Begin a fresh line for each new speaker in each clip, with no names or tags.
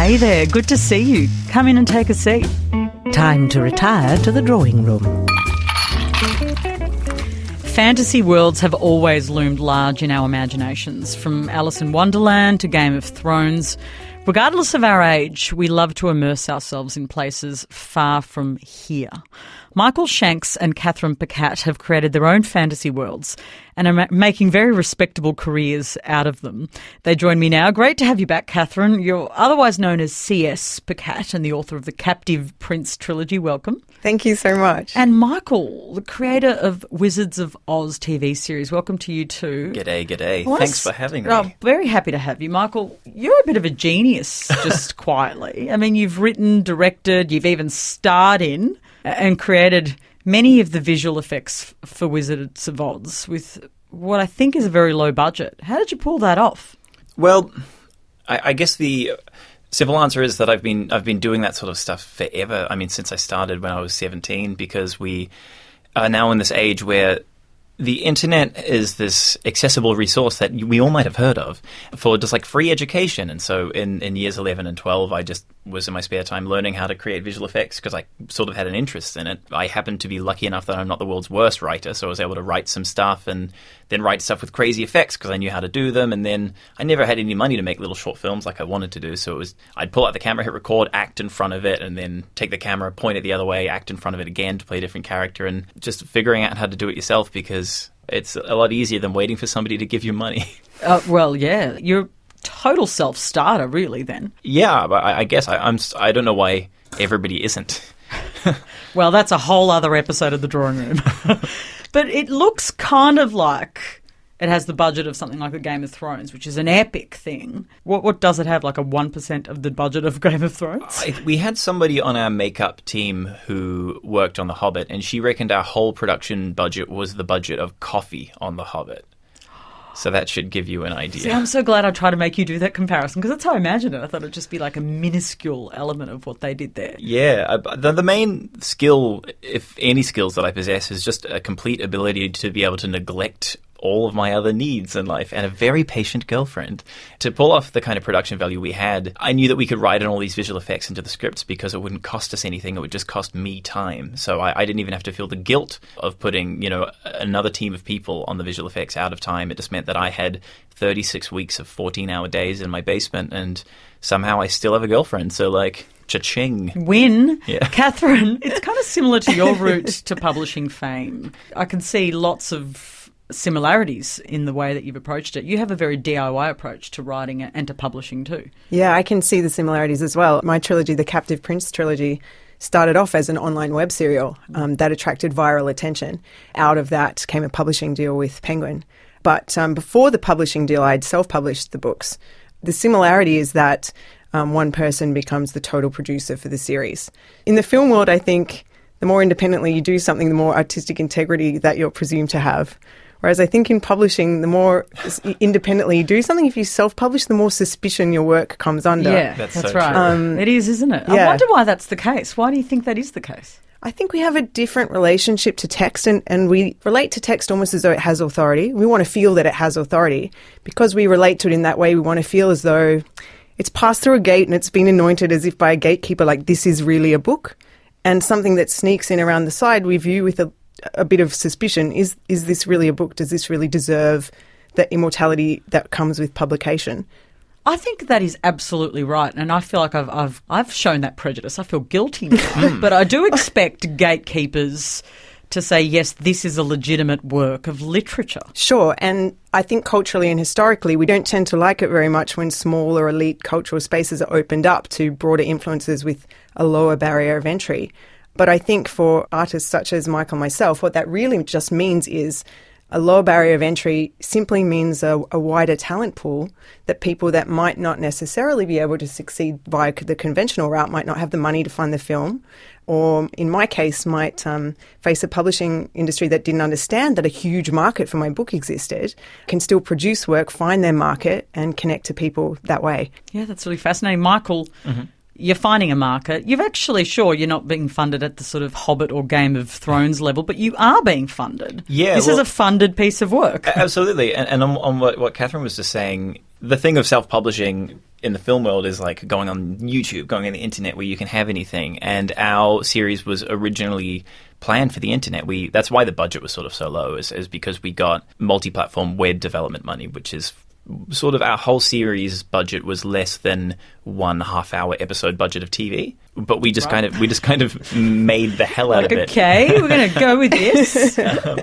Hey there, good to see you. Come in and take a seat.
Time to retire to the drawing room.
Fantasy worlds have always loomed large in our imaginations, from Alice in Wonderland to Game of Thrones. Regardless of our age, we love to immerse ourselves in places far from here. Michael Shanks and Catherine Paquette have created their own fantasy worlds and are making very respectable careers out of them. They join me now. Great to have you back, Catherine. You're otherwise known as C.S. Paquette and the author of the Captive Prince trilogy. Welcome.
Thank you so much.
And Michael, the creator of Wizards of Oz TV series. Welcome to you too.
G'day. Thanks for having me.
Oh, very happy to have you. Michael, you're a bit of a genius, just quietly. I mean, you've written, directed, you've even starred in and created many of the visual effects for Wizards of Oz with what I think is a very low budget. How did you pull that off?
Well, I guess the simple answer is that I've been doing that sort of stuff forever. I mean, since I started when I was 17, because we are now in this age where the internet is this accessible resource that we all might have heard of for just like free education. And so in years 11 and 12, I just was in my spare time learning how to create visual effects because I sort of had an interest in it. I happened to be lucky enough that I'm not the world's worst writer, so I was able to write some stuff and then write stuff with crazy effects because I knew how to do them. And then I never had any money to make little short films like I wanted to do. So I'd pull out the camera, hit record, act in front of it, and then take the camera, point it the other way, act in front of it again to play a different character, and just figuring out how to do it yourself because it's a lot easier than waiting for somebody to give you money.
Well, yeah, you're a total self-starter, really, then.
Yeah, but I guess I don't know why everybody isn't.
Well, that's a whole other episode of The Drawing Room. But it looks kind of like it has the budget of something like a Game of Thrones, which is an epic thing. What does it have, like a 1% of the budget of Game of Thrones?
We had somebody on our makeup team who worked on The Hobbit, and she reckoned our whole production budget was the budget of coffee on The Hobbit. So that should give you an idea.
See, I'm so glad I tried to make you do that comparison, because that's how I imagined it. I thought it'd just be like a minuscule element of what they did there.
Yeah, the main skill, if any skills that I possess, is just a complete ability to be able to neglect all of my other needs in life and a very patient girlfriend. To pull off the kind of production value we had, I knew that we could write in all these visual effects into the scripts because it wouldn't cost us anything. It would just cost me time. So I didn't even have to feel the guilt of putting, another team of people on the visual effects out of time. It just meant that I had 36 weeks of 14-hour days in my basement, and somehow I still have a girlfriend. So, cha-ching.
Win.
Yeah.
Catherine, it's kind of similar to your route to publishing fame. I can see lots of similarities in the way that you've approached it. You have a very DIY approach to writing and to publishing too.
Yeah, I can see the similarities as well. My trilogy, the Captive Prince trilogy, started off as an online web serial that attracted viral attention. Out of that came a publishing deal with Penguin. But before the publishing deal, I'd self-published the books. The similarity is that one person becomes the total producer for the series. In the film world, I think the more independently you do something, the more artistic integrity that you're presumed to have. Whereas I think in publishing, the more independently you do something, if you self-publish, the more suspicion your work comes under.
Yeah, that's so right. It is, isn't it?
Yeah.
I wonder why that's the case. Why do you think that is the case?
I think we have a different relationship to text, and we relate to text almost as though it has authority. We want to feel that it has authority. Because we relate to it in that way, we want to feel as though it's passed through a gate and it's been anointed as if by a gatekeeper, like this is really a book. And something that sneaks in around the side, we view with a bit of suspicion. Is this really a book? Does this really deserve the immortality that comes with publication?
I think that is absolutely right, and I feel like I've shown that prejudice. I feel guilty now, but I do expect gatekeepers to say, yes, this is a legitimate work of literature.
Sure, and I think culturally and historically we don't tend to like it very much when small or elite cultural spaces are opened up to broader influences with a lower barrier of entry. But I think for artists such as Michael and myself, what that really just means is a lower barrier of entry simply means a wider talent pool, that people that might not necessarily be able to succeed via the conventional route might not have the money to fund the film, or in my case might face a publishing industry that didn't understand that a huge market for my book existed, can still produce work, find their market and connect to people that way.
Yeah, that's really fascinating. Michael, you're finding a market. You've actually, sure, you're not being funded at the sort of Hobbit or Game of Thrones level, but you are being funded.
Yeah,
this is a funded piece of work.
Absolutely. And on what Catherine was just saying, the thing of self-publishing in the film world is like going on YouTube, going on the internet where you can have anything. And our series was originally planned for the internet. That's why the budget was sort of so low, is because we got multi-platform web development money, which is sort of our whole series budget was less than 1 half-hour episode budget of TV. But we just kind of made the hell out of it.
Okay, we're going to go with this.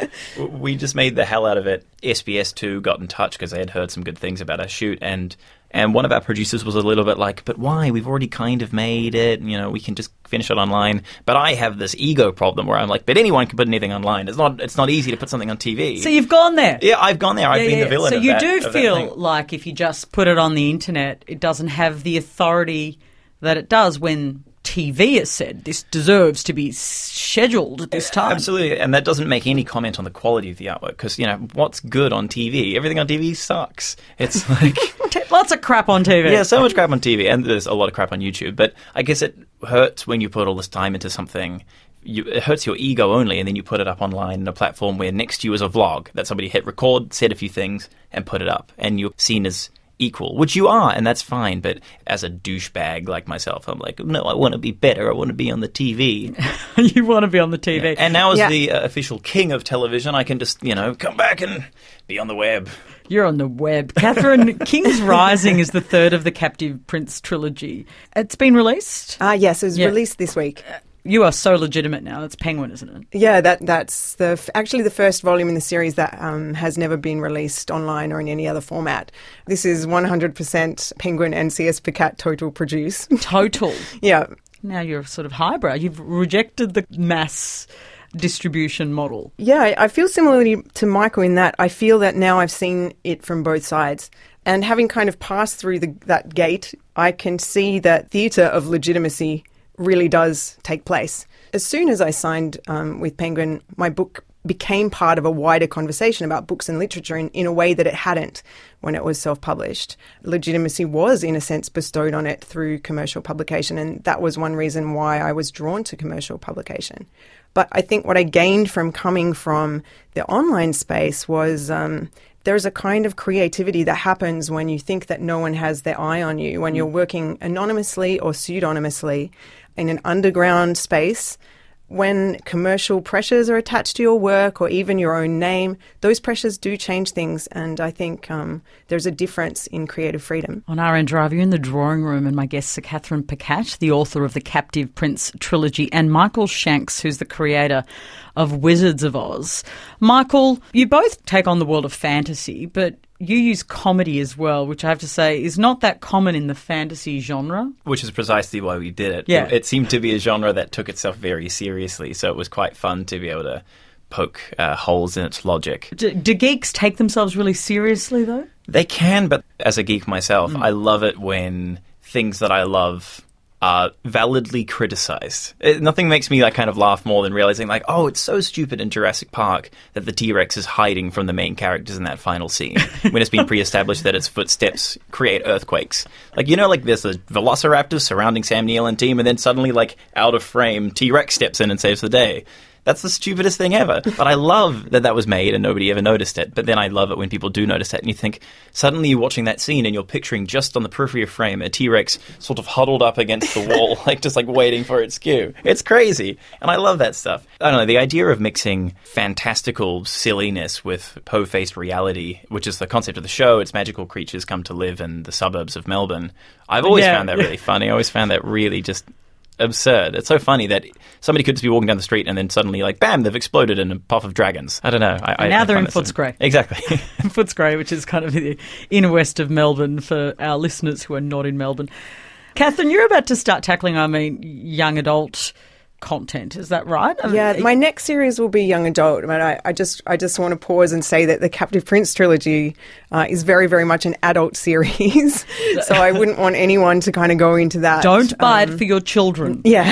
We just made the hell out of it. SBS2 got in touch because they had heard some good things about our shoot, and one of our producers was a little bit like, but why? We've already kind of made it. We can just finish it online. But I have this ego problem where I'm like, but anyone can put anything online. It's not easy to put something on TV.
So you've gone there.
Yeah, I've gone there. I've been the villain of that.
So you do feel like if you just put it on the internet, it doesn't have the authority that it does when TV has said this deserves to be scheduled at this time.
Absolutely, and that doesn't make any comment on the quality of the artwork because, what's good on TV? Everything on TV sucks. It's like...
Lots of crap on TV.
Yeah, so much crap on TV, and there's a lot of crap on YouTube. But I guess it hurts when you put all this time into something. It hurts your ego only, and then you put it up online on a platform where next to you is a vlog that somebody hit record, said a few things, and put it up. And you're seen as equal, which you are, and that's fine. But as a douchebag like myself, I'm like, no, I want to be better. I want to be on the TV.
You want to be on the TV.
Yeah. And now as the official king of television, I can just, come back and be on the web.
You're on the web. Catherine, King's Rising is the third of the Captive Prince trilogy. It's been released?
Yes, it was released this week.
You are so legitimate now. It's Penguin, isn't it?
Yeah, that's actually the first volume in the series that has never been released online or in any other format. This is 100% Penguin and CS Picat total produce.
Total?
Yeah.
Now you're sort of highbrow. You've rejected the mass distribution model.
Yeah, I feel similarly to Michael in that I feel that now I've seen it from both sides. And having kind of passed through that gate, I can see that theatre of legitimacy really does take place. As soon as I signed with Penguin, my book became part of a wider conversation about books and literature in a way that it hadn't when it was self-published. Legitimacy was, in a sense, bestowed on it through commercial publication, and that was one reason why I was drawn to commercial publication. But I think what I gained from coming from the online space was there's a kind of creativity that happens when you think that no one has their eye on you, when you're working anonymously or pseudonymously in an underground space. When commercial pressures are attached to your work or even your own name, those pressures do change things, and I think there's a difference in creative freedom.
On RN Drive, you're in the drawing room, and my guests are Catherine Picat, the author of the Captive Prince trilogy, and Michael Shanks, who's the creator of Wizards of Oz. Michael, you both take on the world of fantasy, but you use comedy as well, which I have to say is not that common in the fantasy genre.
Which is precisely why we did it.
Yeah.
It seemed to be a genre that took itself very seriously, so it was quite fun to be able to poke holes in its logic.
Do geeks take themselves really seriously, though?
They can, but as a geek myself, I love it when things that I love are validly criticized. Nothing makes me kind of laugh more than realizing oh, it's so stupid in Jurassic Park that the T-Rex is hiding from the main characters in that final scene when it's been pre-established that its footsteps create earthquakes. There's a velociraptor surrounding Sam Neill and team, and then suddenly out of frame T-Rex steps in and saves the day. That's the stupidest thing ever. But I love that was made and nobody ever noticed it. But then I love it when people do notice it, and you think, suddenly you're watching that scene and you're picturing just on the periphery of frame a T-Rex sort of huddled up against the wall, just waiting for its cue. It's crazy. And I love that stuff. I don't know, the idea of mixing fantastical silliness with po-faced reality, which is the concept of the show. It's magical creatures come to live in the suburbs of Melbourne. I've always found that really funny. I always found that really just absurd. It's so funny that somebody could just be walking down the street and then suddenly, bam, they've exploded in a puff of dragons. I don't know.
Now they're in Footscray.
Exactly.
Footscray, which is kind of the inner west of Melbourne for our listeners who are not in Melbourne. Catherine, you're about to start tackling, young adult content. Is that right?
Yeah, my next series will be young adult. I just want to pause and say that the Captive Prince trilogy is very, very much an adult series. So I wouldn't want anyone to kind of go into that.
Don't buy it for your children.
Yeah.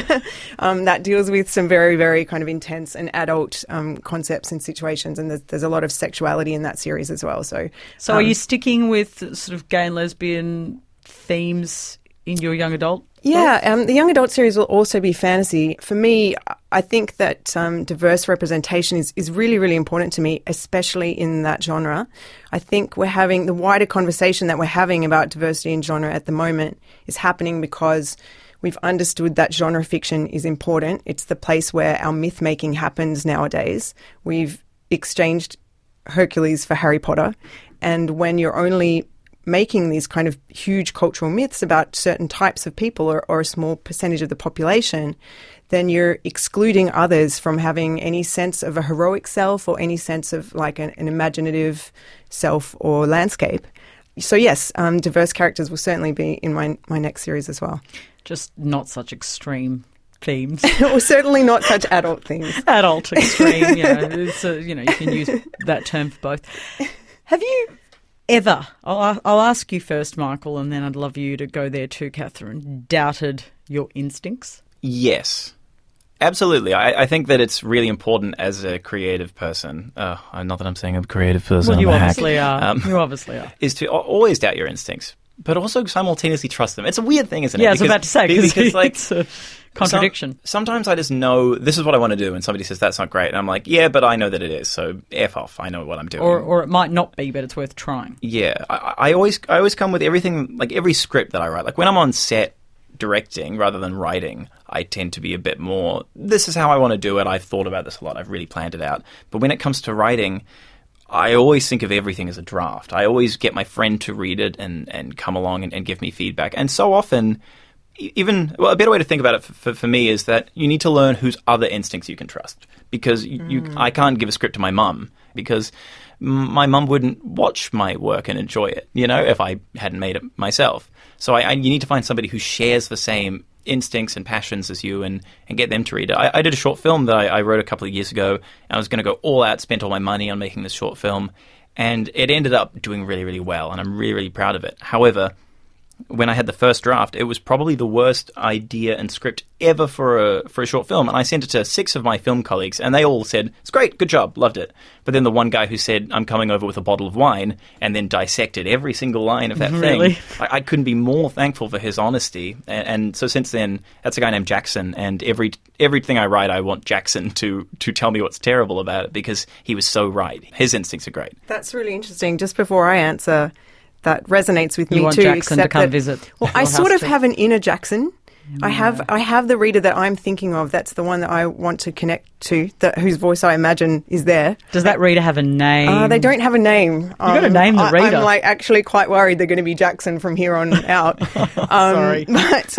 That deals with some very, very kind of intense and adult concepts and situations, and there's a lot of sexuality in that series as well. So
are you sticking with sort of gay and lesbian themes in your young adult?
Yeah, the young adult series will also be fantasy. For me, I think that diverse representation is really, really important to me, especially in that genre. I think we're having the wider conversation that we're having about diversity in genre at the moment is happening because we've understood that genre fiction is important. It's the place where our myth-making happens nowadays. We've exchanged Hercules for Harry Potter. And when you're only making these kind of huge cultural myths about certain types of people or a small percentage of the population, then you're excluding others from having any sense of a heroic self or any sense of like an imaginative self or landscape. So yes, diverse characters will certainly be in my next series as well.
Just not such extreme themes.
Or certainly not such adult themes.
Adult extreme, you can use that term for both. Have you ever, I'll ask you first, Michael, and then I'd love you to go there too, Catherine, doubted your instincts?
Yes. Absolutely. I think that it's really important as a creative person, not that I'm saying I'm a creative person.
Well, you
I'm
obviously
a hack.
are. You obviously are.
Is to always doubt your instincts, but also simultaneously trust them. It's a weird thing, isn't it?
Yeah, I was about to say, because like, it's a contradiction.
Sometimes I just know this is what I want to do, and somebody says that's not great, and I'm like, yeah, but I know that it is, so F off, I know what I'm doing.
Or it might not be, but it's worth trying.
Yeah, I always come with everything, like every script that I write. Like when I'm on set directing rather than writing, I tend to be a bit more, this is how I want to do it, I've thought about this a lot, I've really planned it out. But when it comes to writing, I always think of everything as a draft. I always get my friend to read it and come along and give me feedback. And so often, a better way to think about it for me is that you need to learn whose other instincts you can trust. Because I can't give a script to my mum because my mum wouldn't watch my work and enjoy it, if I hadn't made it myself. So you need to find somebody who shares the same instincts and passions as you and get them to read it. I did a short film that I wrote a couple of years ago, and I was going to go all out, spent all my money on making this short film, and it ended up doing really, really well, and I'm really, really proud of it. However, when I had the first draft, it was probably the worst idea and script ever for a short film. And I sent it to 6 of my film colleagues, and they all said, it's great, good job, loved it. But then the one guy who said, I'm coming over with a bottle of wine, and then dissected every single line of that
Really?
thing. I couldn't be more thankful for his honesty. And so since then, that's a guy named Jackson, and everything I write, I want Jackson to tell me what's terrible about it, because he was so right. His instincts are great.
That's really interesting. Just before I answer, that resonates with me too.
You want Jackson to come visit?
Well, I sort of have an inner Jackson. Yeah. I have the reader that I'm thinking of. That's the one that I want to connect to, whose voice I imagine is there.
Does that reader have a name?
They don't have a name.
You've got to name the reader.
I'm actually quite worried they're going to be Jackson from here on out.
Sorry.
But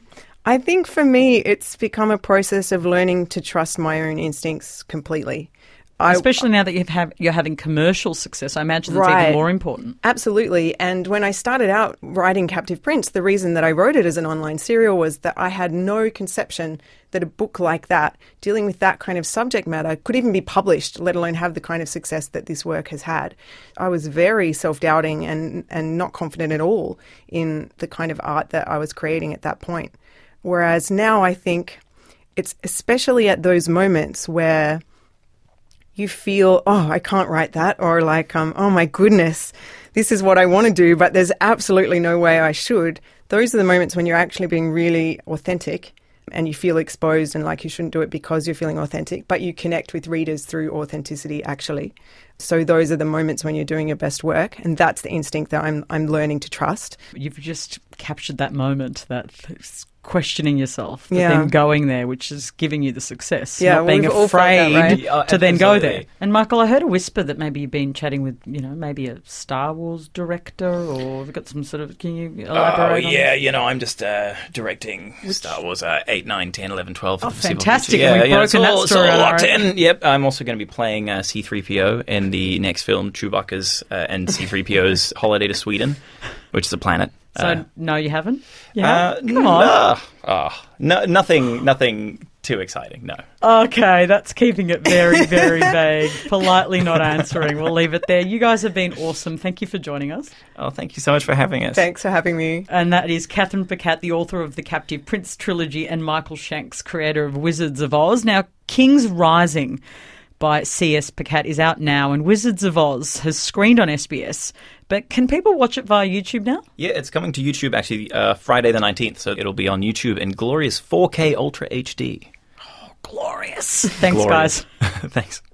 I think for me, it's become a process of learning to trust my own instincts completely.
Especially now that you're having commercial success, I imagine that's even more important.
Absolutely. And when I started out writing Captive Prince, the reason that I wrote it as an online serial was that I had no conception that a book like that, dealing with that kind of subject matter, could even be published, let alone have the kind of success that this work has had. I was very self-doubting and not confident at all in the kind of art that I was creating at that point. Whereas now I think it's especially at those moments where you feel, oh, I can't write that, or like, oh my goodness, this is what I want to do, but there's absolutely no way I should. Those are the moments when you're actually being really authentic and you feel exposed and like you shouldn't do it because you're feeling authentic, but you connect with readers through authenticity actually. So those are the moments when you're doing your best work, and that's the instinct that I'm learning to trust.
You've just captured that moment, that questioning yourself, but then going there, which is giving you the success, not being afraid to then go there. And Michael, I heard a whisper that maybe you've been chatting with, maybe a Star Wars director, or have got some sort of, can you elaborate on that?
I'm just directing Star Wars 8, 9, 10, 11, 12.
Oh, fantastic. We've broken that story.
Locked in. Yep, I'm also going to be playing C-3PO in the next film, Chewbacca's and C-3PO's Holiday to Sweden, which is a planet.
So, no, you haven't? Come on.
No, nothing too exciting, no.
Okay, that's keeping it very, very vague. Politely not answering. We'll leave it there. You guys have been awesome. Thank you for joining us.
Oh, thank you so much for having us.
Thanks for having me.
And that is Catherine Paquette, the author of the Captive Prince trilogy, and Michael Shanks, creator of Wizards of Oz. Now, King's Rising by C.S. Paquette is out now, and Wizards of Oz has screened on SBS. But can people watch it via YouTube now?
Yeah, it's coming to YouTube actually Friday the 19th, so it'll be on YouTube in glorious 4K Ultra HD.
Oh, Glorious. Thanks,
Glorious.
guys.
Thanks.